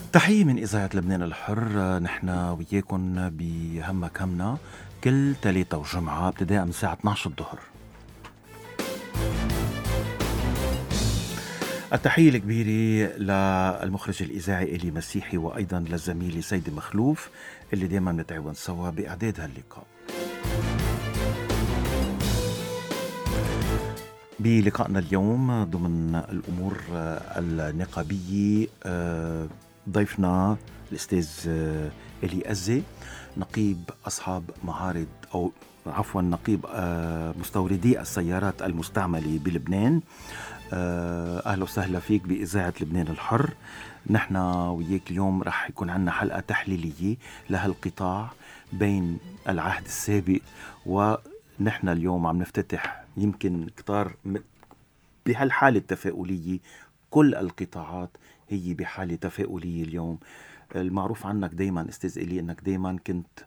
تحية من إذاعة لبنان الحر. نحن وياكم بهمك همنا كل تلاتة وجمعة ابتداء من الساعة 12 الظهر. التحية الكبيرة للمخرج الإذاعي إلي مسيحي، وأيضا للزميل سيد مخلوف اللي دايما نتعاون سوا بإعداد هاللقاء. بلقائنا اليوم ضمن الأمور النقابية ضيفنا الأستاذ إلي أزي، نقيب أصحاب معارض أو عفوا نقيب مستوردي السيارات المستعملة بلبنان. أهلا وسهلا فيك بإذاعة لبنان الحر. نحن وياك اليوم رح يكون عنا حلقة تحليلية لهالقطاع بين العهد السابق ونحن اليوم عم نفتتح يمكن قطار بهالحالة التفاؤلية. كل القطاعات هي بحالة تفاؤلية اليوم. المعروف عنك دايما أستاذ إلي أنك دايما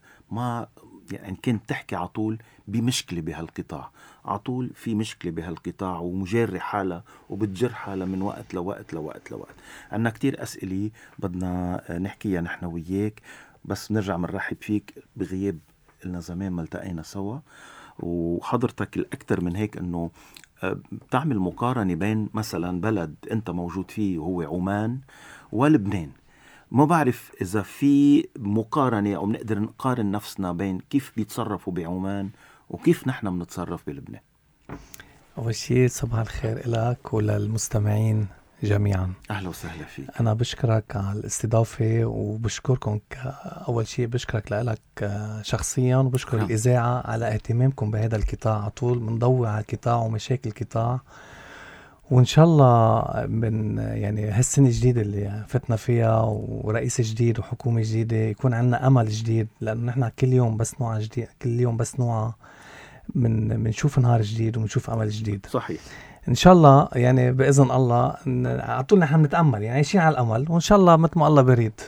كنت تحكي عطول بمشكلة بهالقطاع، عطول في مشكلة بهالقطاع ومجري حالة وبتجر حالة من وقت لوقت لوقت لوقت. عنا كتير أسئلة بدنا نحكيها نحن وياك، بس نرجع منرحب فيك بغياب لنا زمان ما التقينا سوا. وحضرتك الأكثر من هيك أنه بتعمل مقارنة بين مثلا بلد أنت موجود فيه وهو عمان ولبنان. ما بعرف إذا في مقارنة أو بنقدر نقارن نفسنا بين كيف بيتصرفوا بعمان وكيف نحن بنتصرف بلبنان. أول شيء صباح الخير لك وللمستمعين جميعا. أهلا وسهلا فيك. أنا بشكرك على الاستضافة وبشكركم أول شيء بشكرك لك شخصيا، وبشكر الإذاعة على اهتمامكم بهذا القطاع. على طول بنضوي على القطاع ومشاكل القطاع، وإن شاء الله يعني هالسنة الجديدة اللي فتنا فيها ورئيس جديد وحكومة جديدة يكون عنا أمل جديد، لأنه نحن كل يوم بس نوع جديد، كل يوم بس نوع منشوف نهار جديد ومنشوف أمل جديد. صحيح إن شاء الله يعني بإذن الله عطولنا نحن نتأمل، يعني عايشين على الأمل، وإن شاء الله مثل ما الله بريد.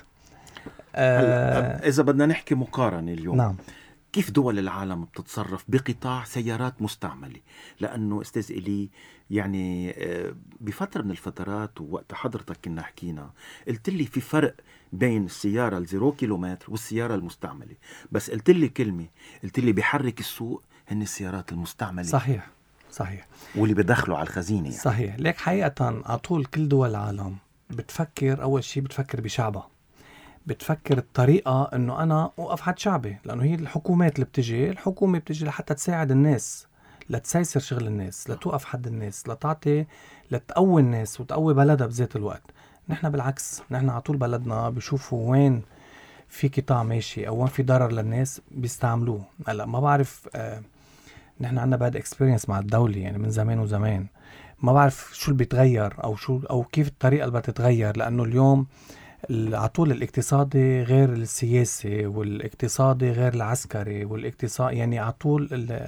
إذا بدنا نحكي مقارنة اليوم، نعم، كيف دول العالم بتتصرف بقطاع سيارات مستعملة؟ لأنه أستاذ إلي يعني بفترة من الفترات ووقت حضرتك كنا حكينا قلت لي في فرق بين السيارة الزيرو كيلومتر والسيارة المستعملة، بس قلت لي كلمة، قلت لي بيحرك السوق هن السيارات المستعملة. صحيح واللي بدخلوا على الخزينة يعني. صحيح. ليك حقيقة على طول كل دول العالم بتفكر أول شيء بتفكر بشعبها، بتفكر الطريقة انه انا اوقف حد شعبي، لانه هي الحكومات اللي الحكومة بتجي لحتى تساعد الناس، لتسيسر شغل الناس، لتوقف حد الناس، لتقوي الناس وتقوي بلدها بذات الوقت. نحن بالعكس، نحن على طول بلدنا بيشوفوا وين في قطاع ماشي او وين في ضرر للناس بيستعملوه. هلا ما بعرف نحن عنا باد اكسبيرينس مع الدولة يعني من زمان وزمان، ما بعرف شو اللي بيتغير او كيف الطريقة اللي بتتغير، لانه اليوم العطول الاقتصادي غير السياسي، والاقتصادي غير العسكري، والاقتصاد يعني عطول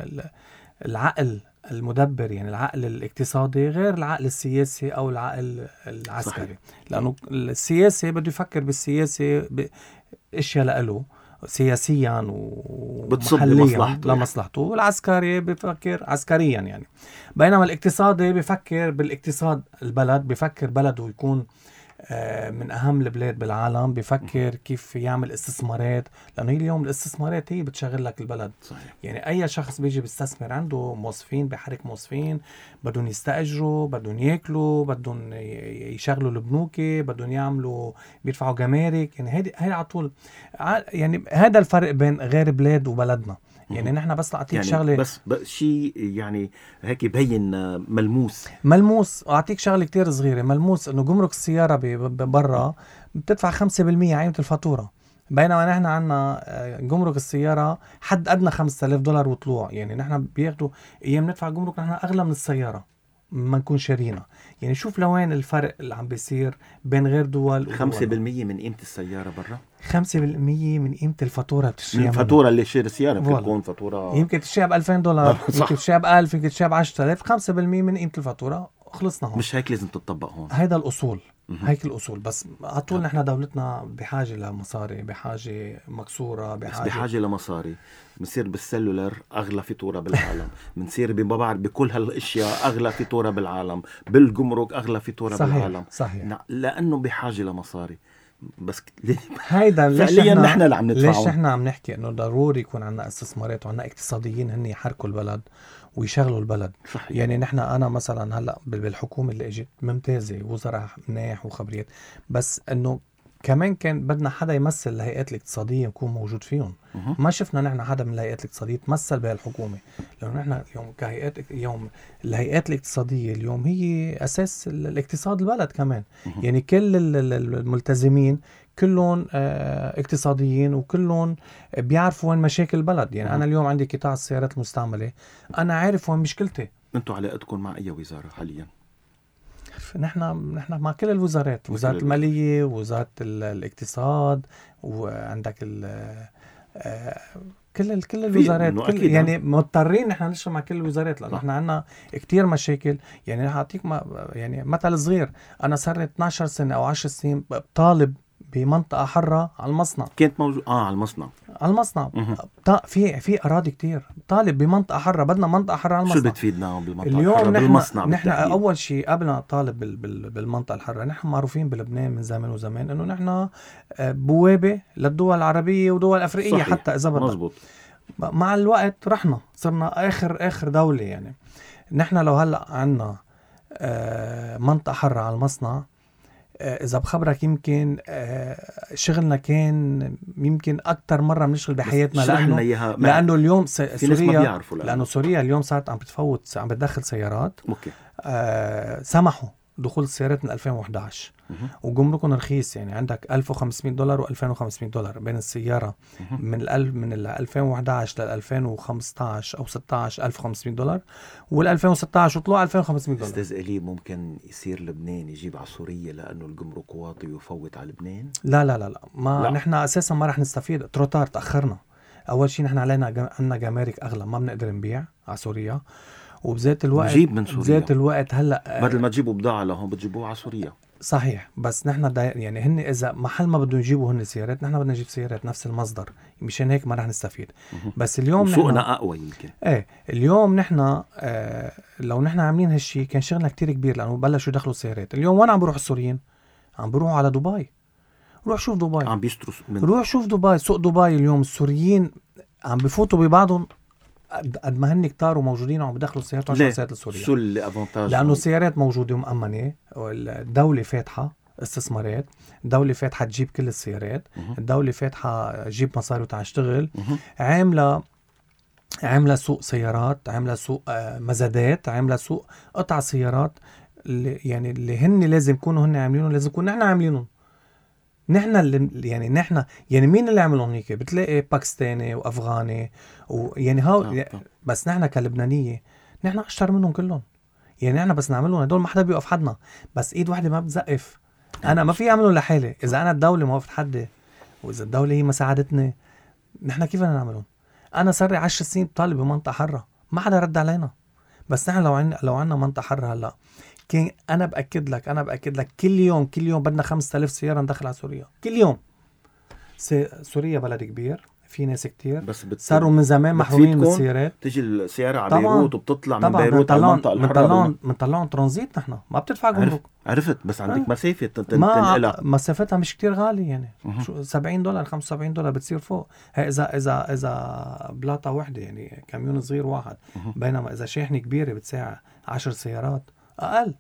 العقل المدبر، يعني العقل الاقتصادي غير العقل السياسي او العقل العسكري. صحيح. لانه السياسي بده يفكر بالسياسي اشياء لإله سياسيا ومحليا لمصلحته، والعسكري بفكر عسكريا يعني. بينما الاقتصادي بفكر بالاقتصاد البلد، بفكر بلده يكون من أهم البلاد بالعالم، بفكر كيف يعمل استثمارات، لأنه هي اليوم الاستثمارات هي بتشغل لك البلد. صحيح. يعني أي شخص بيجي بيستثمر عنده موظفين، بيحرك موظفين بدون يستأجروا، بدون يأكلوا، بدون يشغلوا البنوك، بدون يعملوا بيدفعوا جمارك. يعني هاي عطول يعني هذا الفرق بين غير بلاد وبلدنا. يعني نحن بس أعطيك يعني شغلة بس شيء يعني هيك يبين ملموس. أعطيك شغلة كتير صغيرة ملموس، إنه جمرك السيارة برا بتدفع 5% عينة الفاتورة، بينما نحن عنا جمرك السيارة حد أدنى $5,000 وطلوع. يعني نحن بياخدوا أيام ندفع جمرك نحن أغلى من السيارة ما نكون شارينا. يعني شوف لوين الفرق اللي عم بيصير بين غير دول. 5% من قيمة السيارة برا، 5% من قيمة الفاتورة بتشتريها، من الفاتورة اللي شير السيارة ممكن تكون فاتورة يمكن تشتريها $2,000، يمكن تشتريها $1,000، يمكن تشتريها $10,000. 5% من قيمة الفاتورة، خلصنا هون. مش هيك لازم تطبق هون، هيدا الأصول. هيك الأصول. بس عطول نحن دولتنا بحاجة لمصاري، بحاجة مكسورة، بحاجة لمصاري. بنصير بالسلولر أغلى فاتورة بالعالم، بنصير بكل هالاشياء أغلى فاتورة بالعالم، بالجمرك أغلى فاتورة بالعالم. صحيح. لأنه بحاجة لمصاري. بس هيدا ليش فعليا نحن اللي عم ندفعهم. ليش نحن عم نحكي انه ضروري يكون عندنا استثمارات وعندنا اقتصاديين هن يحركوا البلد ويشغلوا البلد. صحيح. يعني نحن انا مثلا هلا بالحكومه اللي اجت ممتازه، وزراء مناح وخبريات، بس انه كمان كان بدنا حدا يمثل الهيئات الاقتصاديه يكون موجود فيهم. ما شفنا نحن حدا من الهيئات الاقتصاديه تمثل بهالحكومه، لانه نحن اليوم كهيئات اليوم الهيئات الاقتصاديه اليوم هي اساس الاقتصاد البلد كمان. يعني كل الملتزمين كلهم اقتصاديين وكلهم بيعرفوا وين مشاكل البلد. يعني انا اليوم عندي قطاع السيارات المستعمله، انا عارف وين مشكلتي. انتوا علاقتكم مع اي وزاره حاليا؟ نحن مع كل الوزارات، وزارة المالية، وزارة الاقتصاد، وعندك كل الوزارات، يعني مضطرين نحن نشتغل مع كل الوزارات، لأنه نحن عندنا كتير مشاكل. يعني رح أعطيك يعني مثل صغير، أنا صار 12 سنة أو 10 سنين طالب بمنطقة حرة على المصنع. كنت موجود على المصنع. في أراضي كتير طالب بمنطقة حرة، بدنا منطقة حرة على المصنع. شو بتفيدنا بالمنطقة اليوم الحرة بالمصنع؟ نحن أول شيء قبل ما طالب بالمنطقة الحرة، نحن معروفين بلبنان من زمان وزمان إنه نحن بوابة للدول العربية ودول أفريقية. صحيح. حتى إذا بدنا. مزبوط. مع الوقت رحنا صرنا آخر دولة. يعني نحن لو هلأ عنا منطقة حرة على المصنع، إذا بخبرك يمكن شغلنا كان يمكن أكتر مرة بنشغل بحياتنا، لأنه اليوم سوريا، لأنه سوريا اليوم صارت عم بتدخل سيارات. سمحوا دخول السيارات من 2011 وجمركهم رخيص. يعني عندك $1500 و$2500 بين السيارة. من 2011 لل 2015 أو 16 $1500، وال 2016 وطلعوا $2500. أستاذ إلي، ممكن يصير لبنان يجيب على سوريا لأنه الجمرك واطي ويفوت على لبنان؟ لا نحن أساسا ما رح نستفيد. تروتار تأخرنا. أول شيء نحن علينا عنا جمارك أغلى، ما بنقدر نبيع على سوريا. وبذات الوقت هلا بدل ما تجيبوا بضاعة لهم بتجيبوها على سوريا. صحيح. بس نحن يعني هن إذا محل ما بدهم يجيبوا هن سيارات، نحن بدنا نجيب سيارات نفس المصدر، مشان هيك ما رح نستفيد. بس اليوم سوقنا أقوى يمكن. اليوم نحن لو نحن عاملين هالشي كان شغلنا كتير كبير، لأنه بلشوا يدخلوا السيارات. اليوم وين عم بروح السوريين؟ عم بروحوا على دبي. روح شوف دبي، عم بيشتروا روح شوف دبي. سوق دبي اليوم السوريين عم بفوتوا ببعضهم قد ما هن كتار وموجودين وعم بدخلوا السيارات عشان السيارات السورية. شو الأفانتاج؟ لأنه السيارات موجودة ومأمنة، والدولة فاتحة استثمارات، الدولة فاتحة تجيب كل السيارات، الدولة فاتحة تجيب مصاري وتشتغل، عاملة سوق سيارات، عاملة سوق مزادات، عاملة سوق قطع سيارات. اللي هن لازم يكونوا هن عاملينهم، لازم يكون نحن عاملينهم. نحن اللي يعني مين اللي عملهم هيك؟ بتلاقي باكستاني وافغاني ويعني بس نحن كلبنانيه نحن اشطر منهم كلهم. يعني نحن بس نعملهم هدول ما حدا بيوقف حدنا، بس ايد واحده ما بتزقف. انا ما في اعملهم لحالي. اذا انا الدوله ما وقفت حدي، واذا الدوله هي ما ساعدتني، نحن كيف بدنا نعملهم؟ انا صار لي 10 سنين طالب بمنطقه حره، ما حدا رد علينا. بس نحن لو عندنا منطقه حره هلا، أنا بأكد لك كل يوم بدنا 5000 سيارة ندخل على سوريا كل يوم. سوريا بلد كبير، في ناس كتير، بس صاروا من زمان محرومين من السيارات. تيجي السيارة على بيروت وبتطلع من بيروت على المنطقة الحرة. منطلعون ترانزيت، نحن ما بتدفع جمرك. عرفت، بس عندك مسافة تنقلها. مسافتها مش كتير غالي يعني. $70 $75 بتصير فوق. هي إذا بلاطة واحدة، يعني كاميون صغير واحد. بينما إذا شاحنة كبيرة بتساع 10 سيارات أقل.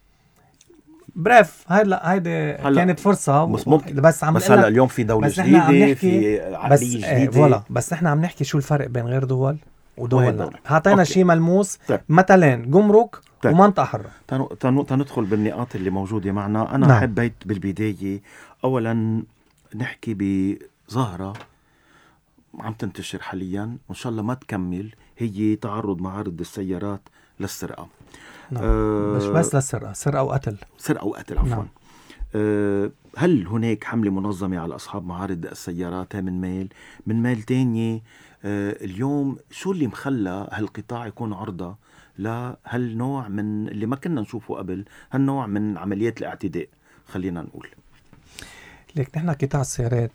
بريف هيدي كانت فرصة. بس هلا اليوم في دولة جديدة، في عقلية جديدة. بس نحن عم نحكي شو الفرق بين غير دول ودولنا. هاتينا شيء ملموس. مثلا جمرك ومنطقة حرة. تندخل بالنقاط اللي موجودة معنا. أنا حبيت بالبداية أولا نحكي بظاهرة عم تنتشر حاليا وإن شاء الله ما تكمل، هي تعرض معارض السيارات للسرقة. مش بس للسرقة، سرقة وقتل عفوا. هل هناك حملة منظمة على أصحاب معارض السيارات من مال تاني؟ اليوم شو اللي مخلى هالقطاع يكون عرضة لهالنوع من اللي ما كنا نشوفه قبل، هالنوع من عمليات الاعتداء؟ خلينا نقول ليك نحن قطاع السيارات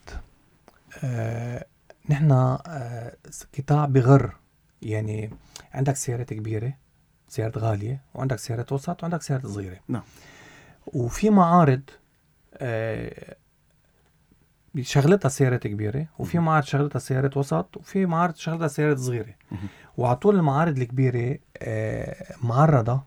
نحن قطاع بغر. يعني عندك سيارات كبيرة، سيارات غالية، وعندك سيارات وسط، وعندك سيارات صغيرة. نعم. وفي معارض شغلتها سيارات كبيرة، وفي معارض شغلتها سيارات وسط، وفي معارض شغلتها سيارات صغيرة. وعطول المعارض الكبيرة معرضة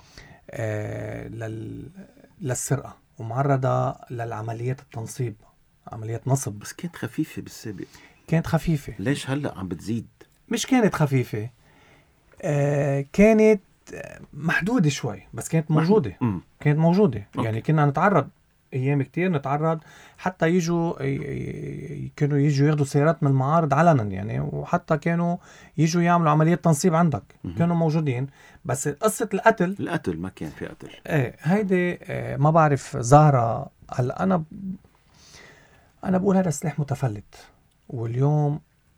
للسرقة، ومعرضة للعمليات التنصيب، عمليات نصب. بس كانت خفيفة بالسابق. كانت خفيفة. ليش هلأ عم بتزيد؟ مش كانت خفيفة، كانت محدودة شوي، بس كانت موجودة. كانت موجودة. يعني كنا نتعرض أيام كتير، نتعرض حتى يجوا كانوا يجوا ياخدوا سيارات من المعارض علنا يعني، وحتى كانوا يجوا يعملوا عمليات تنصيب عندك. كانوا موجودين. بس قصة القتل ما كان في قتل. هيدي ما بعرف ظاهرة. هلا أنا بقول هذا سلاح متفلت. واليوم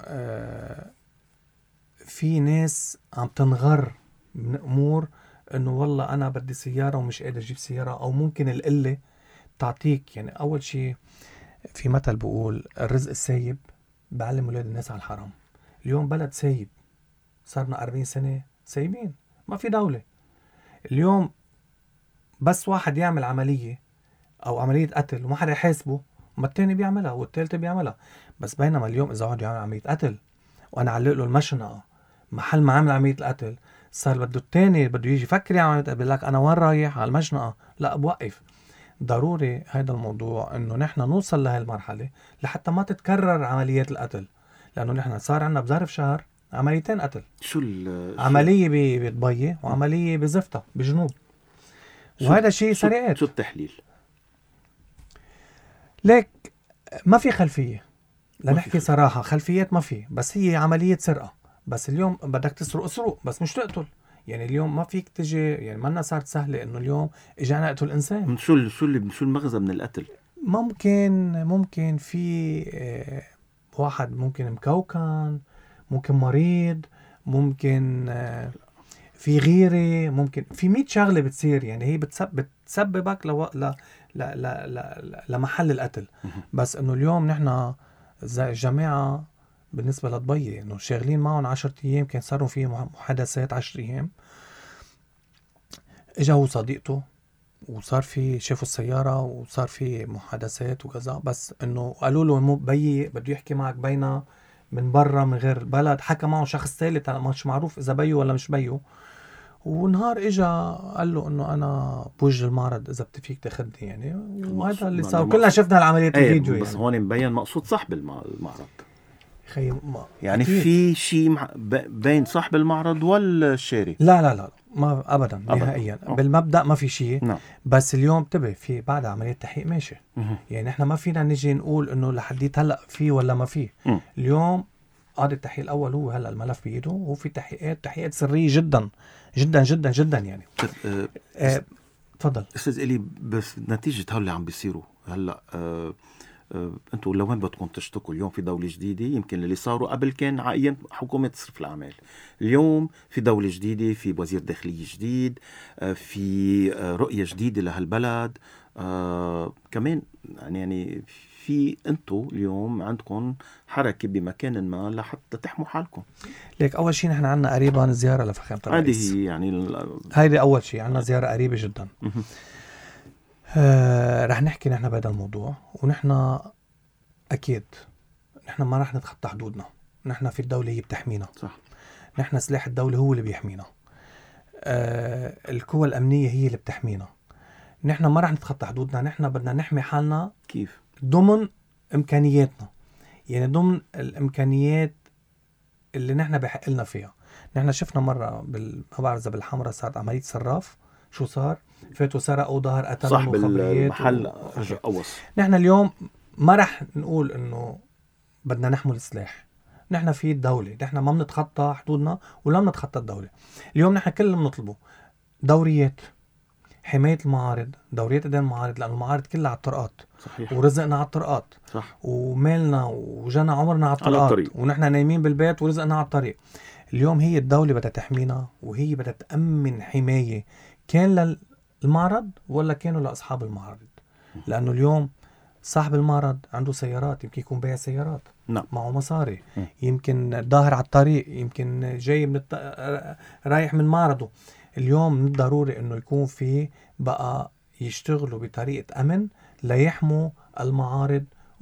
في ناس عم تنغر من أمور إنه والله أنا بدي سيارة ومش قادر أجيب سيارة، أو ممكن القلة تعطيك. يعني أول شيء في مثل بقول الرزق السايب بعلم أولاد الناس على الحرام. اليوم بلد سايب، صارنا 40 سنة سايبين، ما في دولة. اليوم بس واحد يعمل عملية أو عملية قتل وما حدا يحاسبه، ما التاني بيعملها والتالت بيعملها. بس بينما اليوم إذا واحد يعمل عملية قتل وأنا علق له المشنقة محل ما عمل عملية القتل، صار بده التاني بده يجي يفكر يعمل عملية قتل، بيقول لك أنا وين رايح على المشنقة؟ لا، بوقف. ضروري هذا الموضوع إنه نحن نوصل لهي المرحلة لحتى ما تتكرر عمليات القتل، لأنه نحن صار عنا بظرف شهر عمليتين قتل. عملية بطبية وعملية بزفتة بجنوب. وهذا شيء سرقات. شو التحليل؟ ليك ما في خلفية لنحكي صراحة، خلفيات ما في، بس هي عملية سرقة. بس اليوم بدك تسرق بس مش تقتل. يعني اليوم ما فيك تجي، يعني ما صارت سهلة انه اليوم اجانا نقتل انسان. شو المغزى من القتل؟ ممكن في واحد ممكن مكوكن، ممكن مريض، ممكن في غيرة، ممكن في 100 شغلة بتصير. يعني هي بتسببك لمحل القتل. بس انه اليوم نحن الجماعة بالنسبة لطبية انه شاغلين معهم 10 ايام، كان صاروا فيه محادثات 10 ايام. اجا هو صديقته وصار في شافوا السيارة وصار في محادثات وكذا، بس انه قالوا له بيي بده يحكي معك بينا من برا من غير البلد. حكى معه شخص ثالث مش معروف اذا بيو ولا مش بيو. ونهار اجا قال له انه انا بوجه المعرض اذا بتفيك تاخدني يعني. وهذا اللي صار. كلنا شفنا العمليات الفيديو بس يعني. هون مبين مقصود صاحب المعرض يعني أكيد. في شيء بين صاحب المعرض والشاري؟ لا ما ابدا نهائيا. بالمبدا ما في شيء. نعم. بس اليوم انتبه في بعد عمليه تحقيق ماشي. يعني احنا ما فينا نجي نقول انه لحديت هلا في ولا ما في. اليوم قاضي التحقيق الاول هو هلا الملف بايده، وهو في تحقيقات سريه جدا جدا جدا جدا يعني. تفضل استاذ إلي. بس نتيجه هول اللي عم بيصيروا هلا انتوا لوين بدكم تشتكوا؟ اليوم في دولة جديدة. يمكن اللي صاروا قبل كان ايام حكومة تصرف الأعمال. اليوم في دولة جديدة، في وزير داخلية جديد، في رؤية جديدة لهالبلد. كمان يعني في انتوا اليوم عندكم حركة بمكان ما لحتى تحموا حالكم. ليك أول شيء نحن عنا قريبا زيارة لفخامة الرئيس. هذه يعني هيدي أول شيء عنا زيارة قريبة جدا. رح نحكي نحن بهذا الموضوع. ونحن أكيد نحن ما رح نتخطى حدودنا. نحن في الدولة هي بتحمينا. صح. نحن سلاح الدولة هو اللي بيحمينا. القوى الأمنية هي اللي بتحمينا. نحن ما رح نتخطى حدودنا. نحن بدنا نحمي حالنا. كيف؟ ضمن إمكانياتنا. يعني ضمن الإمكانيات اللي نحن بحق لنا فيها. نحن شفنا مرة ما بعرف إذا بالحمرة صارت عملية صراف. شو صار؟ فاتوا سرقوا ظهر قتلوا صاحب المحل قوص. نحن اليوم ما رح نقول إنه بدنا نحمل السلاح. نحن في الدولة. نحن ما بنتخطى حدودنا ولا بنتخطى الدولة. اليوم نحن كل اللي بنطلبه دوريات حماية المعارض. دوريات قدام المعارض، لأن المعارض كلها على الطرقات. صحيح. ورزقنا على الطرقات. صح. ومالنا وجنا عمرنا على الطرقات. ونحن نايمين بالبيت ورزقنا على الطريق. اليوم هي الدولة بدها تحمينا، وهي بدها تأمن حماية كان للمعرض ولا كانوا لأصحاب المعرض. لأنه اليوم صاحب المعرض عنده سيارات، يمكن يكون بيع سيارات. نعم. معه مصاري. يمكن ظاهر على الطريق، يمكن جاي رايح من معرضه. اليوم من الضروري انه يكون في بقى يشتغلوا بطريقة امن ليحموا المعارض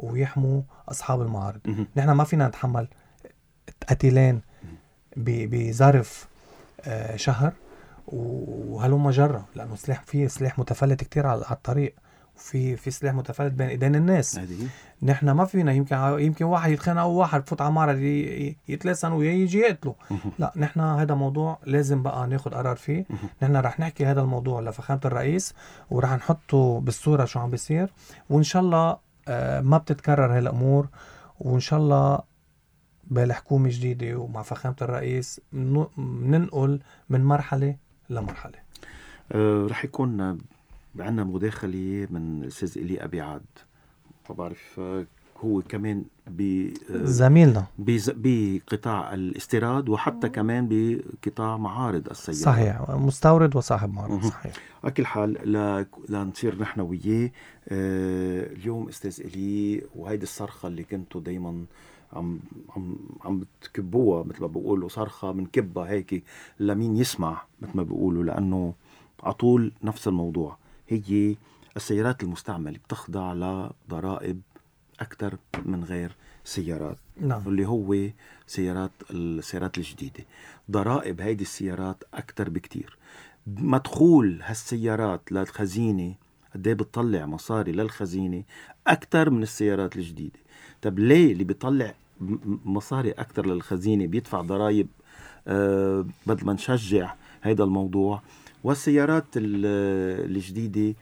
ويحموا أصحاب المعارض. نحن ما فينا نتحمل قتيلين بظرف شهر وهلوما جرة، لأنه في سلاح متفلت كتير على الطريق، وفي سلاح متفلت بين ايدين الناس. نحن ما فينا يمكن واحد يتخانق او واحد يفوت على معرض يتلسن ويجي يقتله. لا، نحن هذا موضوع لازم بقى ناخد قرار فيه. نحن رح نحكي هذا الموضوع لفخامة الرئيس، ورح نحطه بالصورة شو عم بيصير، وان شاء الله ما بتتكرر هالامور، وان شاء الله بالحكومة جديدة ومع فخامة الرئيس ننقل من مرحلة لمرحلة. رح يكون عندنا مداخلة من الأستاذ إيلي أبي عاد، ما بعرف هو كمان زميلنا بقطاع الاستيراد وحتى كمان بقطاع معارض السيارات. صحيح، مستورد وصاحب معرض. صحيح. على كل حال لنصير نحن وياه اليوم أستاذ إيلي، وهيدي الصرخة اللي كنتوا دايما عم بتكبوها، مثل ما بقولوا صرخة من كبة هيك لمين يسمع، مثل ما بقولوا، لأنه عطول نفس الموضوع. هي السيارات المستعملة بتخضع لضرائب أكثر من غير سيارات. نعم. اللي هو السيارات الجديدة، ضرائب هيدي السيارات أكثر بكتير. مدخول هالسيارات للخزينة قديه بتطلع مصاري للخزينة أكثر من السيارات الجديدة. طب ليه اللي بيطلع مصاري أكثر للخزينة بيدفع ضرائب؟ بدل ما نشجع هيدا الموضوع. والسيارات الجديدة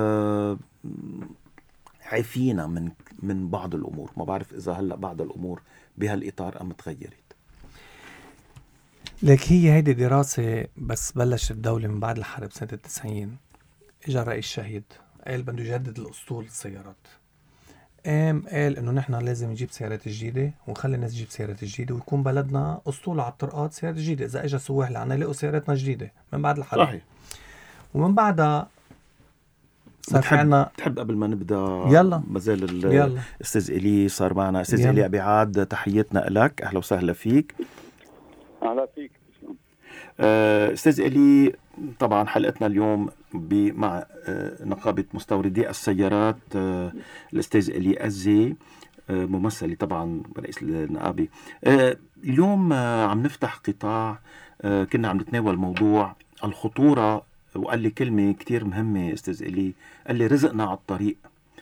عفينا من بعض الأمور. ما بعرف إذا هلأ بعض الأمور بهالإطار أم تغيرت. لك هي هيدي دراسة بس بلش الدولة من بعد الحرب سنة 90. إجا رئيس شهيد قال بده يجدد الأسطول السيارات. قال إنه نحن لازم نجيب سيارات جديدة ونخلي الناس تجيب سيارات جديدة، ويكون بلدنا أسطول على الطرقات سيارات جديدة. إذا إجا سواح لعنا يلاقوا سياراتنا جديدة من بعد الحرب. صحيح. ومن بعدها صار في عنا. تحب قبل ما نبدأ يلا مازال الأستاذ إيلي صار معنا. أستاذ إيلي أبي عاد، تحياتنا لك، أهلا وسهلا فيك. أهلا فيك. أستاذ إيلي، طبعا حلقتنا اليوم مع نقابة مستوردي السيارات، الأستاذ إيلي أزي ممثلي طبعا رئيس النقابة. اليوم عم نفتح قطاع، كنا عم نتناول موضوع الخطورة، وقال لي كتير مهمة أستاذ إيلي، قال لي رزقنا على الطريق،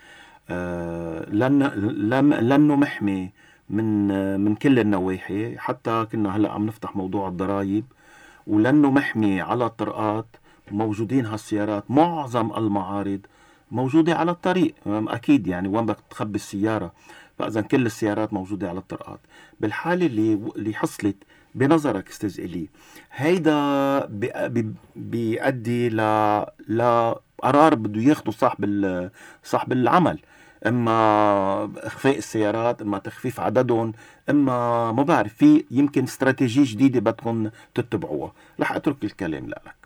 لأنه محمي من كل النواحي. حتى كنا هلأ عم نفتح موضوع الضرائب، ولأنه محمي على الطرقات موجودين هالسيارات. معظم المعارض موجودة على الطريق أكيد، يعني وين بدك تخبي السيارة، فإذا كل السيارات موجودة على الطرقات. بالحالة اللي حصلت بنظرك أستاذ إيلي، هيدا بيؤدي لقرار بده ياخده صاحب العمل، إما إخفاء السيارات، إما تخفيف عددهم، إما ما بعرف، في يمكن استراتيجية جديدة بدكم تتبعوها. رح أترك الكلام لك.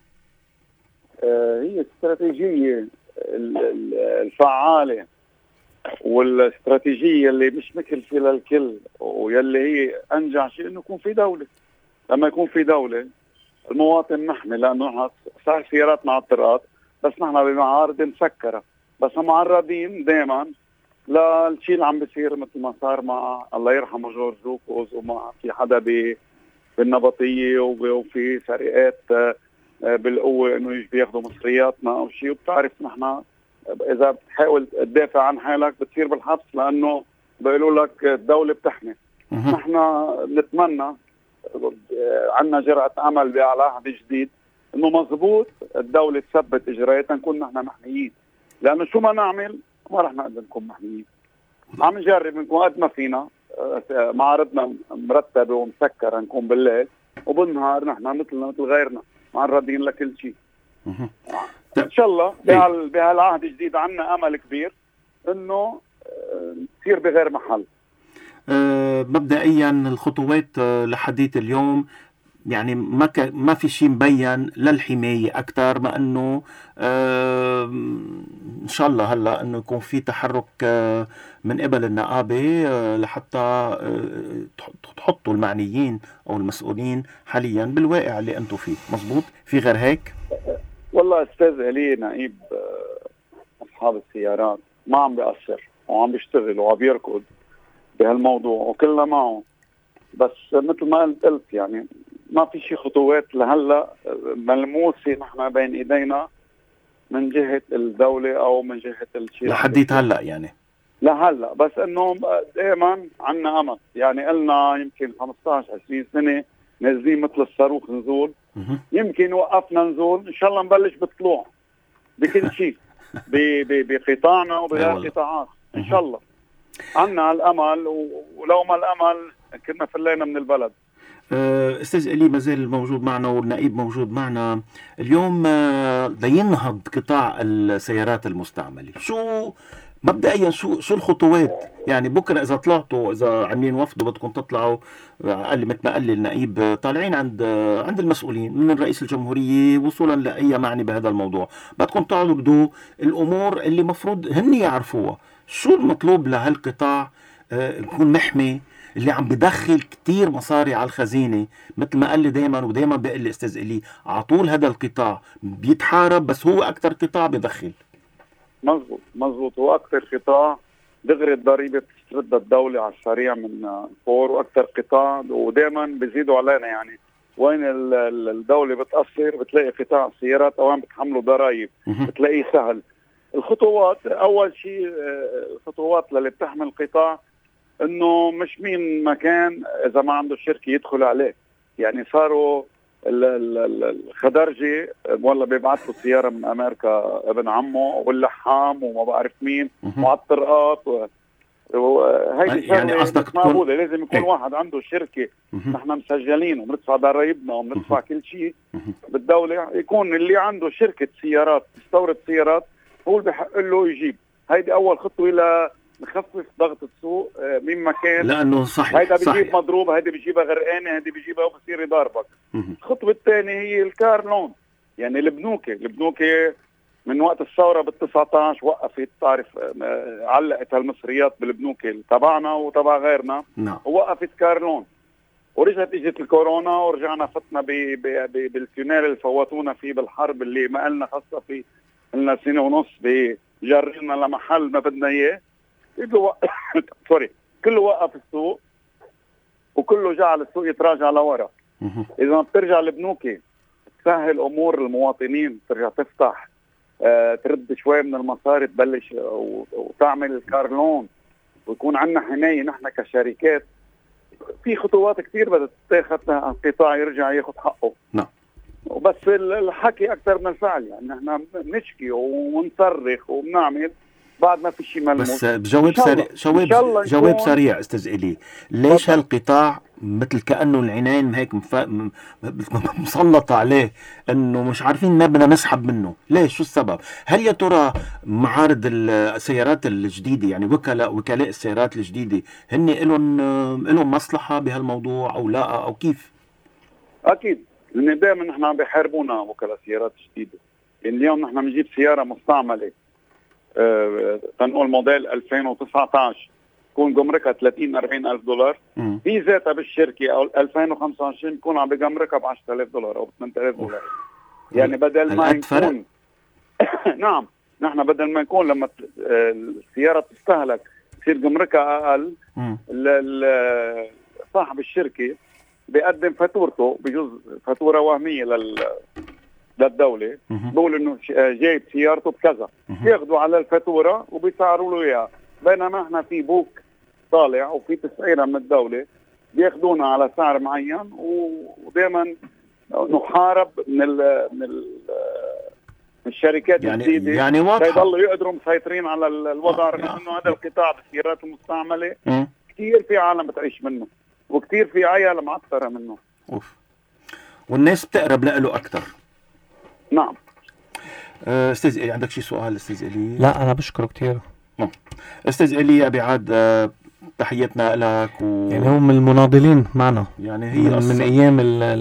هي الاستراتيجية الفعالة والاستراتيجية اللي مش مكلفة للكل، ويلي هي أنجع شيء إنه يكون في دولة. لما يكون في دولة المواطن محمي، لأنه صار سياراتنا على الطرقات، بس نحن بمعارض مسكرة، بس معرضين دائما للشيء اللي عم بيصير، مثل ما صار مع الله يرحمه جورج لوكوز، ومع في حدا بالنبطية، وفي سرقات بالقوة انه يجي بياخذوا مصرياتنا او شيء. وبتعرف نحن اذا بتحاول تدافع عن حالك بتصير بالحبس، لانه بيقولوا لك الدولة بتحمي. نحن نتمنى، عندنا جرأة امل على عهد جديد، انه مزبوط الدولة تثبت اجراءاتها، نكون نحن محميين. لانه شو ما نعمل ما رح نقدر نكون محميين. عم نجرب نكون قد ما فينا، معارضنا مرتبة ومسكرة، نكون بالليل، وبالنهار نحن مثل غيرنا معرضين لكل شيء. ان شاء الله بهالعهد الجديد عنا امل كبير انه تصير بغير محل. مبدئيا الخطوات لحديت اليوم يعني ما في شيء مبين للحماية أكثر، ما أنه إن شاء الله هلأ أنه يكون في تحرك من قبل النقابة لحتى تحطوا المعنيين أو المسؤولين حاليا بالواقع اللي أنتم فيه. مزبوط؟ في غير هيك؟ والله أستاذ إيلي، نقيب أصحاب السيارات ما عم بيقصر، وعم بيشتغل وعم بيركض بهالموضوع وكلنا معه. بس مثل ما قلت يعني ما في شيء خطوات لهلا ملموسه نحن بين ايدينا من جهه الدوله او من جهه الشيء لحديت هلا يعني لهلا، بس انه دائما عنا امل. يعني قلنا يمكن 15-20 سنه نازلين مثل الصاروخ نزول، يمكن وقفنا نزول، ان شاء الله نبلش بطلوع بكل شيء بقطاعنا وبغير قطاعات ان شاء الله. عنا الامل، ولو ما الامل كنا فلينا من البلد. استاذ إلي ما زال موجود معنا والنائب موجود معنا اليوم. لينهض قطاع السيارات المستعمله، شو مبدئيا شو الخطوات؟ يعني بكره اذا طلعتوا، اذا عاملين وفد وبدكم تطلعوا، قال مثل ما قال لي النائب، طالعين عند المسؤولين من رئيس الجمهوريه وصولا لاي معني بهذا الموضوع، بدكم تعرضوا الامور اللي مفروض هن يعرفوها. شو المطلوب لهالقطاع يكون محمي، اللي عم بدخل كتير مصاري على الخزينة؟ مثل ما قال لي دايما ودايما بيقول لي استاذ إلي، عطول هذا القطاع بيتحارب بس هو اكتر قطاع بدخل. مزبوط هو اكثر قطاع دغري الضريبه بتستردها الدوله على السريع من فور، واكثر قطاع ودائما بيزيدوا علينا. يعني وين الدوله بتقصر بتلاقي قطاع السيارات اوان بتحملوا ضرائب، بتلاقيه سهل. الخطوات اول شيء الخطوات اللي بتحمل القطاع انه مش مين مكان اذا ما عنده شركه يدخل عليه. يعني صاروا الخدرجي والله بيبعث له سياره من امريكا ابن عمه واللحام وما بعرف مين وعلى الطرقات وهيدي يعني قصدك معقوله. لازم يكون واحد عنده شركه نحن مسجلين وبندفع ضرايبنا وبندفع كل شيء بالدوله، يكون اللي عنده شركه سيارات تستورد سيارات هو اللي بحق له يجيب. هيدي اول خطوه الى نخفف ضغط السوق من مكان، لانه صحيح هيدا بيجيب مضروب، هيدا بيجيبها غرقانه، هيدا بيجيبها وبصير يضاربك. الخطوه الثانيه هي الكار لون. يعني البنوك من وقت الثوره بال19 وقفت، تعرف علقت هالمصريات بالبنوك تبعنا وتبع غيرنا، ووقفت كار لون. ورجعت اجت الكورونا ورجعنا فتنا بالتونيل اللي فوتونا فيه بالحرب اللي ما قلنا خاصه فيه لنا سنه ونص بجرينا لمحل ما بدنا اياه. كله وقف السوق وكله جعل السوق يتراجع لورا. اذا ما بترجع البنوك تسهل امور المواطنين، ترجع تفتح ترد شوي من المصاري، تبلش وتعمل الكارلون ويكون عندنا حمايه نحن كشركات. في خطوات كثير بدها تتاخذ القطاع يرجع ياخذ حقه. نعم. وبس الحكي اكثر من الفعل. يعني نحن بنشكي ونصرخ وبنعمل بعد ما في شيء ملموس. بس بجواب سريع جواب سريع استاذ إلي، ليش هالقطاع مثل كأنه العنان هيك مسلطة عليه انه مش عارفين ما بدنا نسحب منه؟ ليش؟ شو السبب؟ هل يا ترى معارض السيارات الجديدة، يعني وكلاء السيارات الجديدة، هن لهم مصلحة بهالموضوع او لا، او كيف؟ اكيد، لان دائما نحن عم بيحاربونا وكلاء السيارات الجديدة. يعني اليوم نحن بنجيب سيارة مستعملة تنقول موديل 2019 تكون جمركها 30-40 ألف دولار، في ذاتها بالشركة أو 2025 بكون عم بجمركها ب 10,000 دولار أو 8,000 دولار. يعني بدل ما نكون نعم، نحن بدل ما نكون لما السيارة تستهلك تصير جمركها أقل، صاحب الشركة بيقدم فاتورته، بجوز فاتورة وهمية للدولة، بقول انه جايب سيارته بكذا، بياخذوا على الفاتورة وبيسعروا له اياها. بينما احنا في بوك طالع وفي تسعيرة من الدولة بياخذونا على سعر معين، ودائما نحارب من الشركات الجديدة يعني واضحة يضلوا يقدروا مسيطرين على الوضع، لانه هذا القطاع بالسيارات المستعملة كثير في عالم بتعيش منه وكثير في عيال معطرة منه. والناس بتقرب له اكثر. نعم. استاذ إلي، عندك شي سؤال استاذ إلي؟ لا انا بشكره كثير. استاذ إلي ابي عاد، تحياتنا لك يعني هم من المناضلين معنا، يعني هي من ايام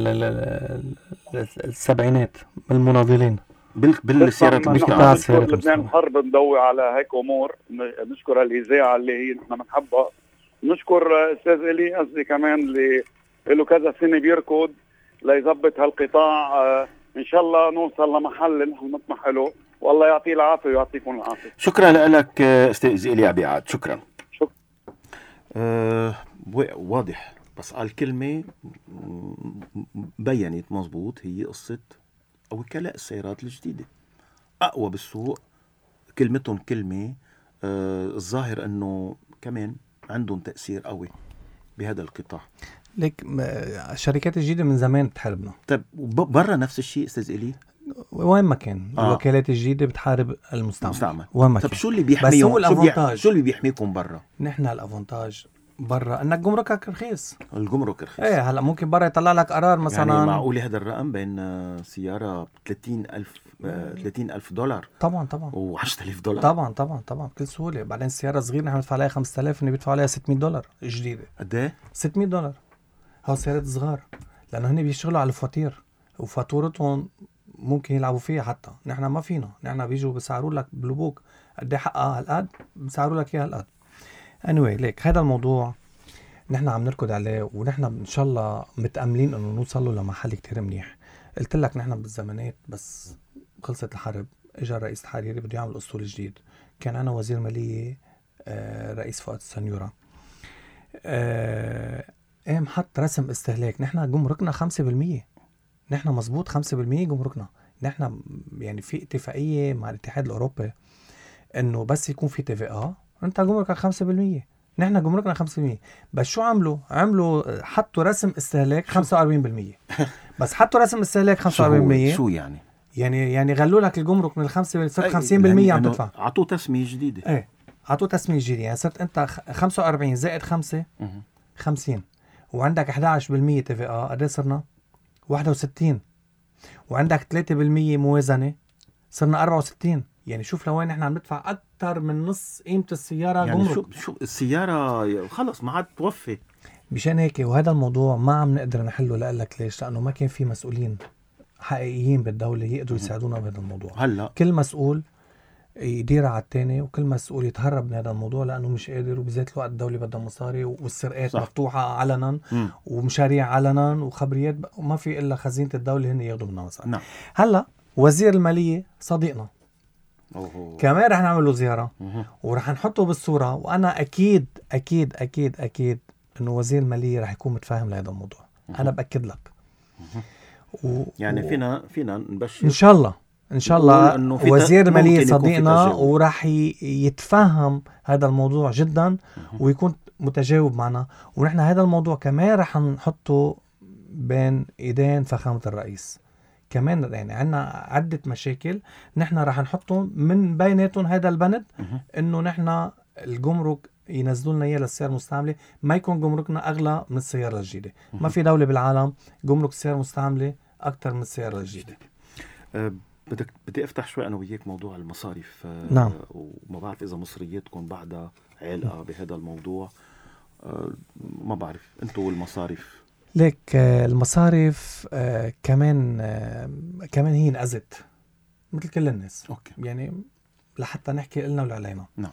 السبعينات، من المناضلين بالسيارات المستعملة. لبنان حرب نضوي على هيك امور. نشكر الاذاعه اللي هي نحن بنحبها. نشكر استاذ إلي قصدي كمان اللي له كذا سنه بيركض ليظبط هالقطاع. ان شاء الله نوصل لمحل نحن نطمح له. والله يعطيه العافيه ويعطيكم العافيه. شكرا لك استاذ إيليا بيعاد، شكرا. واضح، بس قال كلمه بينت مزبوط، هي قصه وكلاء السيارات الجديده اقوى بالسوق، كلمتهم كلمه. الظاهر انه كمان عندهم تاثير قوي بهذا القطاع. ليك الشركات الجديدة من زمان بتحاربنا. طيب برا نفس الشيء استاذ إلي؟ وين ما كان الوكالات الجديدة بتحارب المستعمل وين ما كان. طب شو اللي بيحميهم؟ شو اللي بيحميكم برا؟ نحن الافونتاج برا انك جمركك رخيص. الجمرك رخيص. ايه هلا ممكن برا يطلع لك قرار مثلا، يعني معقول هذا الرقم بين سيارة 30,000 دولار؟ طبعا و10,000 دولار طبعا بكل سهولة. بعدين السيارة صغيرة نحن ندفع عليها 5,000 اللي بيدفعوا عليها 600 دولار جديدة. قد ايه؟ 600 دولار. هاو سيارات صغار لأنه هن بيشتغلوا على الفواتير وفاتورتهم ممكن يلعبوا فيها حتى. نحن ما فينا، نحن بيجوا بيسعروا لك بلوبوك قد ايه حقها هالقد، بيسعروا لك اياها هالقد. anyway ليك هذا الموضوع نحن عم نركض عليه، ونحن ان شاء الله متأملين انه نوصل له لمحل كتير منيح. قلت لك نحن بالزمانات بس خلصت الحرب اجى الرئيس الحريري بده يعمل اسطول جديد. كان انا وزير مالية رئيس فؤاد السنيورة، قام حط رسم استهلاك. نحن جمركنا 5%، نحن مزبوط 5% جمركنا. نحن يعني في اتفاقية مع الاتحاد الاوروبي انه بس يكون في TVA انت جمركك 5%. نحن جمركنا 5%، بس شو عملوا حطوا رسم استهلاك 45%. بس حطوا رسم استهلاك 45%. شو يعني؟ يعني غلوا لك الجمرك من 5 صرت 50% عم تدفع. عطوه تسمية جديدة. ايه عطوه تسمية جديدة، يعني صرت انت 45 زائد 5 50، وعندك 11% TVA. قد ايه صرنا؟ 61. وعندك 3% موازنة، صرنا 64. يعني شوف لوين نحن عم ندفع اكثر من نص قيمة السيارة يعني جمرك. شو السيارة خلص ما عاد توفي. مشان هيك وهذا الموضوع ما عم نقدر نحله. لأقلك ليش؟ لأنه ما كان في مسؤولين حقيقيين بالدولة يقدروا يساعدونا بهذا الموضوع. هلا كل مسؤول يدير على التاني، وكل مسؤول يتهرب من هذا الموضوع لأنه مش قادر. وبذات الوقت الدولة بدها مصاري، والسرقات مفتوحة علنا ومشاريع علنا وخبريات، وما في إلا خزينة الدولة هن ياخدوا منها مصاري. نعم. هلا وزير المالية صديقنا كمان رح نعمل له زيارة ورح نحطه بالصورة. وأنا أكيد أكيد أكيد أكيد إنه وزير المالية رح يكون متفاهم لهذا الموضوع. أنا بأكد لك. يعني فينا نبشر إن شاء الله وزير المالية صديقنا ورح يتفهم هذا الموضوع جدا ويكون متجاوب معنا. ونحن هذا الموضوع كمان رح نحطه بين إيدين فخامة الرئيس. كمان يعني عنا عدة مشاكل نحن رح نحطهم من بيناتهم هذا البند، إنه نحن الجمرك ينزلوا لنا اياه للسيارة المستعملة، ما يكون جمركنا أغلى من السيارة الجديدة. ما في دولة بالعالم جمرك السيارة المستعملة أكتر من السيارة الجديدة. بدي أفتح شوي أنا وياك موضوع المصاريف. نعم. وما بعرف إذا مصرياتكم بعدها علاقة بهذا الموضوع. ما بعرف أنتوا والمصاريف. ليك المصاريف كمان هي انأذت مثل كل الناس. أوكي. يعني لحتى نحكي لنا ولا علينا. نعم.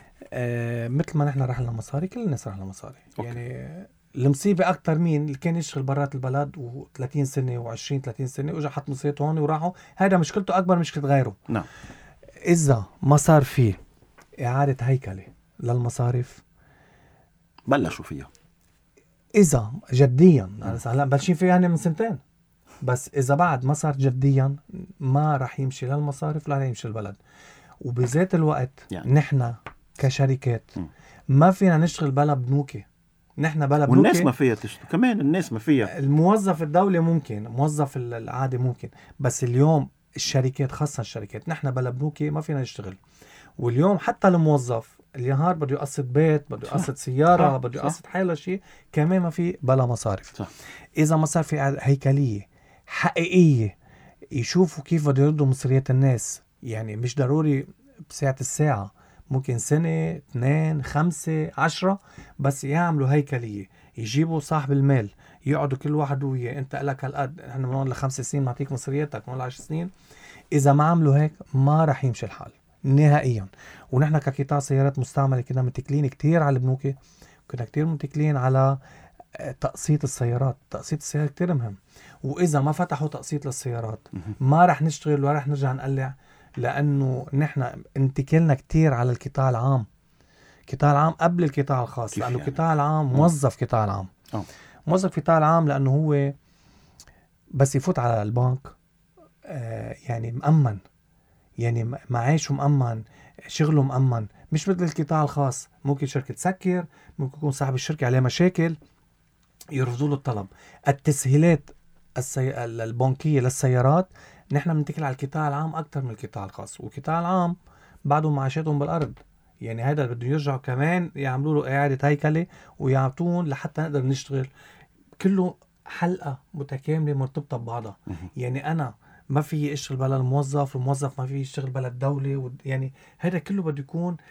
مثل ما نحن رح لنا مصاري كل الناس رح لنا مصاري. أوكي. يعني المصيبة أكتر مين اللي كان يشتغل برات البلد و30 سنة و20-30 سنة وجا حط مصريته هون وراحوا، هذا مشكلته أكبر مشكلة غيره. نعم. إذا ما صار فيه إعادة هيكلة للمصارف بلشوا فيها إذا جديا، هلا بلشين فيها يعني من سنتين، بس إذا بعد ما صار جديا ما رح يمشي للمصارف ولا يمشي البلد. وبذات الوقت يعني نحن كشركات ما فينا نشتغل بلا بنوكي. نحن بلا بنوكي والناس ما فيها تشتغل كمان. الناس ما فيها. الموظف الدولي ممكن، موظف العادي ممكن، بس اليوم الشركات خاصة الشركات نحن بلا بنوكي ما فينا نشتغل. واليوم حتى الموظف النهار بده يقسط بيت، بده يقسط سيارة، بده يقسط حاله شيء، كمان ما في بلا مصارف. صح. إذا ما صار في هيكلية حقيقية يشوفوا كيف بده يردوا مصريات الناس، يعني مش ضروري بساعة الساعة، ممكن سنة 2 5 10، بس يعملوا هيكلية، يجيبوا صاحب المال يقعدوا كل واحد وياه، انت لك هالقد، احنا من 5 سنين نعطيك مصرياتك، من 10 سنين. إذا ما عملوا هيك ما رح يمشي الحال نهائيا. ونحن كقطاع سيارات مستعملة كنا متكلين كتير على البنوك، كنا كتير متكلين على تقسيط السيارات. تقسيط السيارات كتير مهم، وإذا ما فتحوا تقسيط للسيارات ما رح نشتغل ولا رح نرجع نقلع لأنه نحن انتكلنا كتير على القطاع العام. القطاع العام قبل القطاع الخاص، لأنه يعني؟ القطاع العام موظف قطاع العام. موظف قطاع العام لأنه هو بس يفوت على البنك يعني مأمن، يعني معاشه مأمن، شغله مأمن، مش مثل القطاع الخاص. ممكن شركة تسكر، ممكن يكون صاحب الشركة عليه مشاكل يرفضوا له الطلب. التسهيلات البنكية للسيارات نحن بنتكل على القطاع العام أكتر من القطاع الخاص، والقطاع العام بعدهم معاشاتهم بالأرض. يعني هذا بده يرجعوا كمان يعملوا له إعادة هيكلة ويعطون لحتى نقدر نشتغل. كله حلقة متكاملة مرتبطة ببعضها. يعني أنا ما في اشتغل بلا الموظف، الموظف ما في يشتغل بلا الدولة. يعني هذا كله بده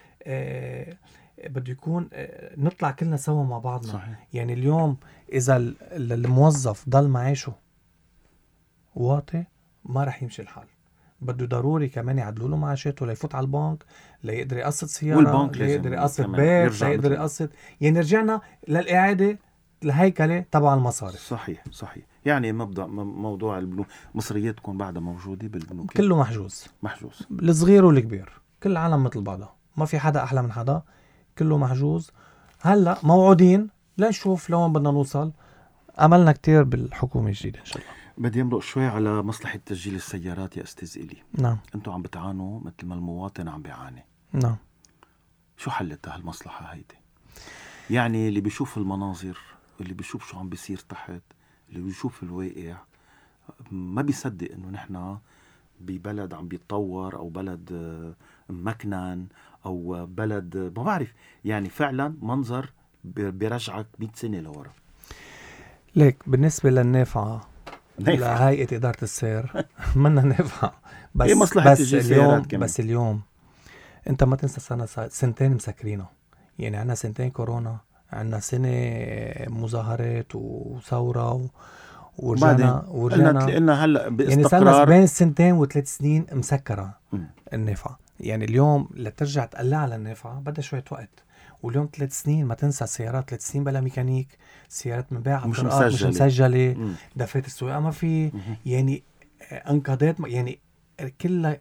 يكون نطلع كلنا سوا مع بعضنا. صحيح. يعني اليوم إذا الموظف ضل معيشه واطي ما رح يمشي الحال. بده ضروري كمان يعدلوا له معاشاته ليفوت على البنك، ليقدر يقسط سيارة، ليقدر يقسط بيت، ليقدر يقسط. يعني رجعنا للإعادة الهيكلة تبع المصاري. صحيح. يعني موضوع البنوك، مصرياتكم بعدها موجودة بالبنوك؟ كله محجوز، الصغير والكبير، كل العالم مثل بعضها، ما في حدا أحلى من حدا، كله محجوز. هلأ موعودين لنشوف لوين بدنا نوصل. أملنا كتير بالحكومة الجديدة إن شاء الله. بدي أمرق شوي على مصلحة تسجيل السيارات يا أستاذ إلي. نعم. أنتوا عم بتعانوا مثل ما المواطن عم بيعاني. نعم. شو حلتها هالمصلحة هيدي؟ يعني اللي بيشوف المناظر، اللي بيشوف شو عم بيصير تحت، اللي بيشوف الواقع، ما بيصدق إنه نحن ببلد عم بيتطور، أو بلد مكنن، أو بلد ما بعرف. يعني فعلا منظر بيرجعك 100 سنة لورا. ليك بالنسبة للنافعة لهيئة إدارة السير منا نافعة، بس اليوم أنت ما تنسى سنتين مسكرينه. يعني عنا سنتين كورونا، عنا سنة مظاهرات وثورة ورجعنا لأننا هلأ يعني صار بين السنتين وثلاث سنين مسكرة النافعة. يعني اليوم لترجع تقلع على النافعة بدها شوية وقت. واليوم 3 سنين ما تنسى السيارات 3 سنين بلا ميكانيك، سيارات مباعة مش مسجلة، دفات السواقة ما في، يعني انقاذات يعني كلها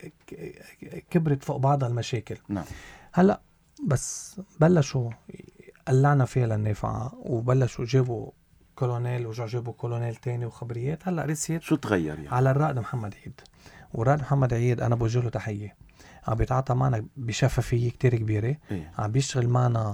كبرت فوق بعضها المشاكل. نعم. هلا بس بلشوا قلعنا فيها للنافعة، وبلشوا جابوا كولونيل وجابوا كولونيل تاني وخبريات. هلا رسيت شو تغير يعني؟ على الرائد محمد عيد. والرائد محمد عيد انا بوجه له تحية، عم بيتعاطى معنا بشفافية كتير كبيرة. عم بيشتغل معنا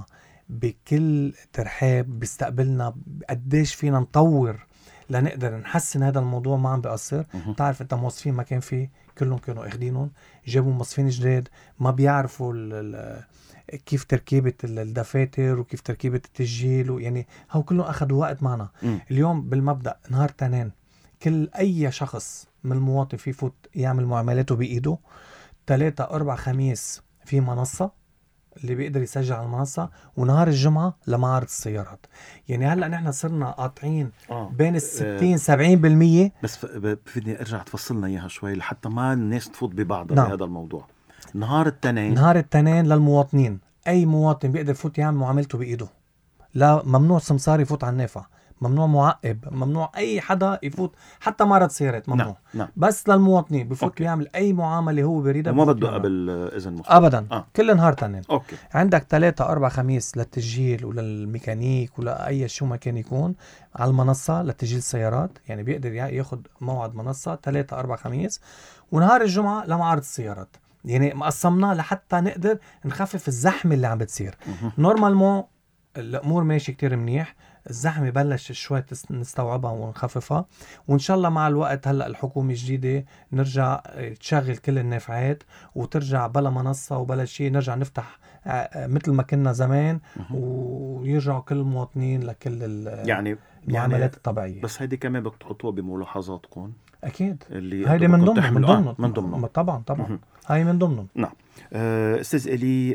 بكل ترحاب، بيستقبلنا قديش فينا نطور لنقدر نحسن هذا الموضوع. ما عم بيقصر. تعرف انت موظفين ما كان فيه كلهم كانوا اخدينهم، جابوا موظفين جداد ما بيعرفوا كيف تركيبة الدفاتر وكيف تركيبة التسجيل، ويعني هو كلهم أخذوا وقت معنا. اليوم بالمبدأ نهار تنين كل أي شخص من المواطن فيه فوت يعمل معاملاته بإيده. 3 4 خميس في منصة اللي بيقدر يسجل على المنصة، ونهار الجمعة لمعارض السيارات. يعني هلأ نحن صرنا قاطعين بين 60-70%. بس بدي ارجع تفصلنا اياها شوي لحتى ما الناس تفوت ببعضها بهذا الموضوع. نهار التنين للمواطنين، اي مواطن بيقدر يفوت يعمل معاملته بايده. لا ممنوع سمسار يفوت على النافعة، ممنوع معقب، ممنوع اي حدا يفوت حتى معرض سيارات ممنوع. نعم. بس للمواطنين بفوت بيعمل اي معامله هو بيريدها، وما بده قبل اذن مسبق ابدا. كل نهار تنين. أوكي. عندك 3 4 خميس للتسجيل وللميكانيك ولا اي شيء ما كان يكون على المنصه لتسجيل السيارات. يعني بيقدر ياخد موعد منصه 3 4 خميس، ونهار الجمعه لمعارض السيارات. يعني مقسمنا لحتى نقدر نخفف الزحمه اللي عم بتصير. نورمالمون الامور ماشي كتير منيح، الزحمة بلش شوي نستوعبها ونخففها، وإن شاء الله مع الوقت هلأ الحكومة الجديدة نرجع تشغل كل النافعات وترجع بلا منصة وبلا شيء، نرجع نفتح مثل ما كنا زمان، ويرجعوا كل المواطنين لكل يعني المعاملات الطبيعية. بس هيدي كمان بدك تحطوها بملاحظاتكم أكيد. هيدي من ضمنهم طبعا هاي من ضمنهم. نعم. أستاذ إلي،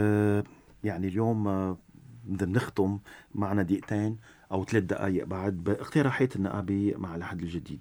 يعني اليوم بدنا نختم معنا 2 أو 3 دقائق بعد باقتراحات النقابة مع العهد الجديد.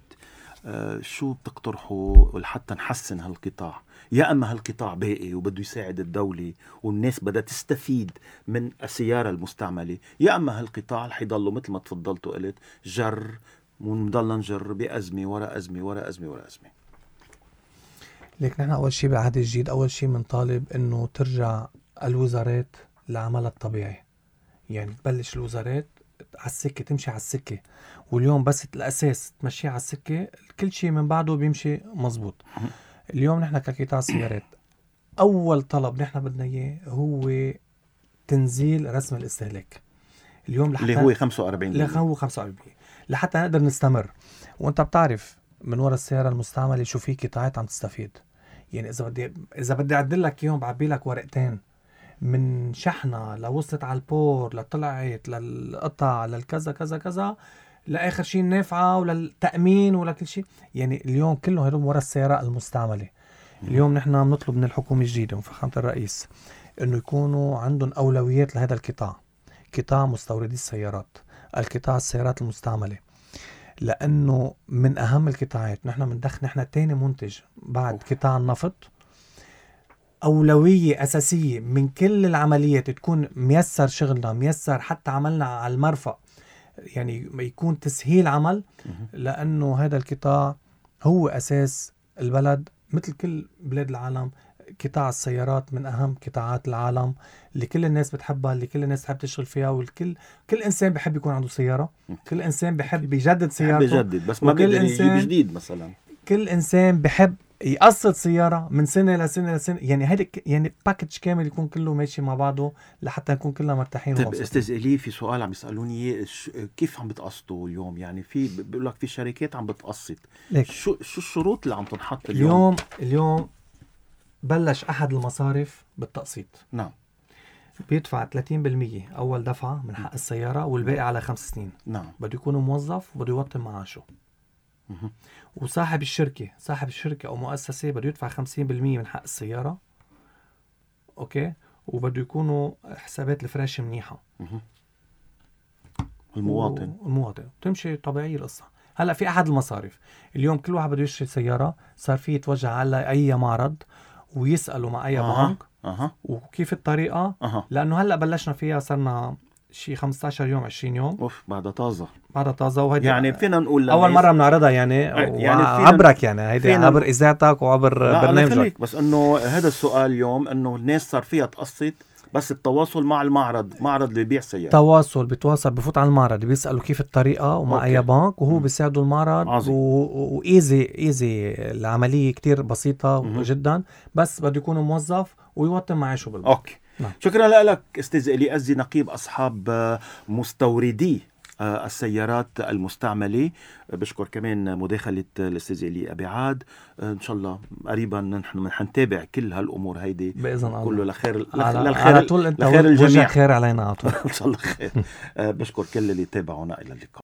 شو بتقترحوا لحتى نحسن هالقطاع؟ يا أما هالقطاع باقي وبده يساعد الدولة والناس بدها تستفيد من السيارة المستعملة، يا أما هالقطاع حيضلوا مثل ما تفضلت وقلت ونضلنا نجر بأزمة ورا أزمة ورا أزمة ورا أزمة. ليك نحن أول شيء بالعهد الجديد أول شيء بنطالب إنه ترجع الوزارات لعملها الطبيعي. يعني تبلش الوزارات على السكة، تمشي على السكة، واليوم بس الأساس تمشي على السكة، كل شيء من بعده بيمشي مزبوط. اليوم نحن كقطاع سيارات أول طلب نحن بدنا إياه هو تنزيل رسم الاستهلاك. اليوم اللي هو 45%. اللي هو 45% لحتى نقدر نستمر. وانت بتعرف من وراء السيارة المستعملة شو في قطاعات عم تستفيد. يعني إذا بدي أعدل لك يوم بعبي لك ورقتين من شحنة لوصلت على البور لطلعت للقطع للكذا كذا كذا لآخر شيء النافعة وللتأمين ولا كل شيء. يعني اليوم كله هيروم وراء السيارة المستعملة. اليوم نحن بنطلب من الحكومة الجديدة ومن فخامة الرئيس إنه يكونوا عندهم أولويات لهذا القطاع، قطاع مستوردي السيارات، القطاع السيارات المستعملة، لأنه من أهم القطاعات. نحن تاني منتج بعد قطاع النفط. أولوية أساسية من كل العمليات تكون ميسر شغلنا، ميسر حتى عملنا على المرفأ، يعني يكون تسهيل عمل، لأنه هذا القطاع هو أساس البلد. مثل كل بلاد العالم قطاع السيارات من أهم قطاعات العالم اللي كل الناس بتحبها، اللي كل الناس تحب تشتغل فيها، كل إنسان بيحب يكون عنده سيارة، كل إنسان بيحب يجدد سيارته، بيجدد بس ما بيقدر يجيب جديد مثلا. كل إنسان بيحب يقسط سيارة من سنة لسنة لسنة. يعني هيدا يعني باكج كامل يكون كله ماشي مع بعضه لحتى نكون كلنا مرتاحين. طيب استاذ إلي، في سؤال عم يسألوني كيف عم بتقسطوا اليوم؟ يعني في بيقول لك في شركات عم بتقسط، شو الشروط اللي عم تنحط اليوم بلش أحد المصارف بالتقسيط. نعم. بيدفع 30% أول دفعة من حق السيارة والباقي على 5 سنين. نعم. بده يكون موظف وبده يوطن معاشه. وصاحب الشركة أو مؤسسة بده يدفع 50% من حق السيارة. أوكي. وبده يكونوا حسابات الفراش منيحة. المواطن تمشي طبيعية القصة. هلأ في أحد المصارف اليوم كل واحد بده يشتري سيارة صار فيه يتوجه على أي معرض ويسألوا مع أي بنك وكيف الطريقة. لأنه هلأ بلشنا فيها، صرنا شي 15 يوم 20 يوم. بعدها طازة. وهيدي يعني فينا نقول أول مرة بنعرضها يعني عبرك، يعني هيدي عبر إذاعتك وعبر برنامجك. بس إنه هذا السؤال اليوم إنه الناس صار فيها تقسط، بس التواصل مع معرض اللي بيبيع سيارة، بيتواصل بفوت على المعرض بيسألوا كيف الطريقة ومع أي بنك، وهو بيساعده المعرض. وإيزي العملية كتير بسيطة جدا، بس بده يكون موظف ويوطن معاشه بالبنك. أوكي. شكرا لك أستاذ إلي أزي، نقيب أصحاب مستوردي السيارات المستعملة. بشكر كمان مداخلة الأستاذ إلي أبي عاد. إن شاء الله قريبا نحن حنتابع كل هالأمور هيدي بإذن الله، كله لخير على طول. أنت خير الجميع، خير علينا على طول. إن شاء الله خير. بشكر كل اللي تابعونا. إلى اللقاء.